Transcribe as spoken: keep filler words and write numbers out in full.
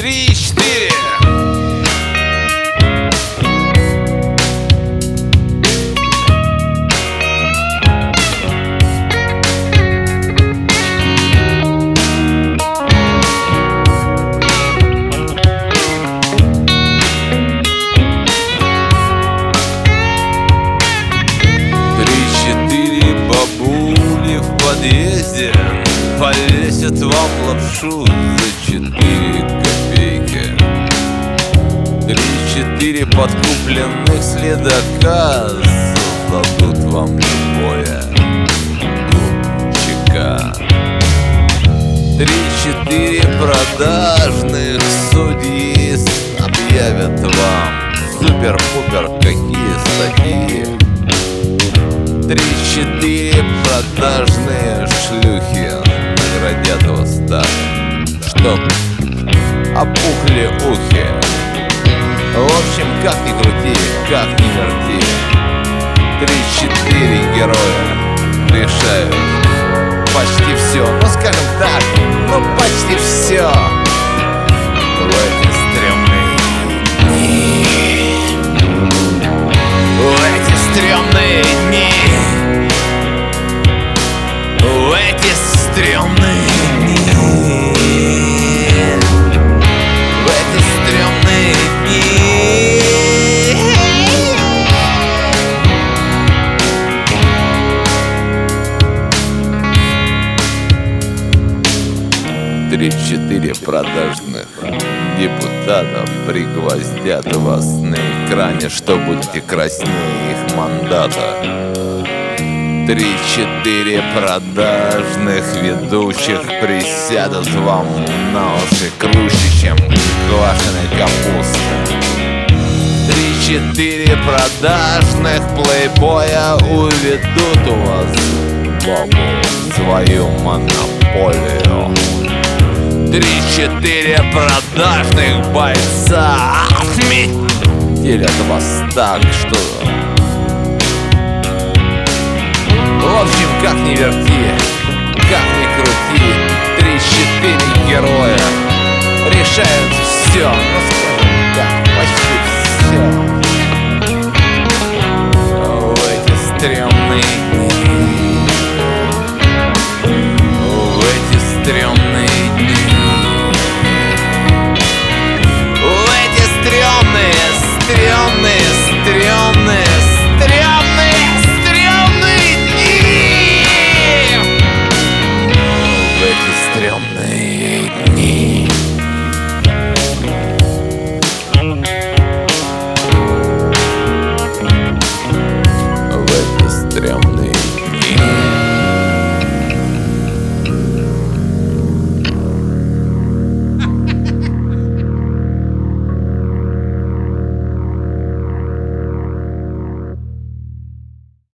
Три-четыре. Три-четыре бабули в подъезде повесят вам лапшу за четыре копейки. Три-четыре подкупленных следака создадут вам любое ЧК. Три-четыре продажных судьи объявят вам супер-пупер какие статьи. Три-четыре продажные шлюхи наградят вас так, чтоб опухли ухи. В общем, как ни крути, как ни верти, три-четыре героя решают почти все. Ну скажем так, ну почти все. В эти стрёмные дни, в эти стрёмные дни, в эти стрёмные дни, в эти стрёмные дни. Три-четыре продажных депутатов пригвоздят вас на экране, что будете краснее их мандата. Три-четыре продажных ведущих присядут вам на уши круче, чем квашеная капуста. Три-четыре продажных плейбоя уведут у вас бабу в свою монополию. Три-четыре продажных бойца отметелят вас так, что... В общем, как ни верти, как ни крути, три-четыре героя решают все.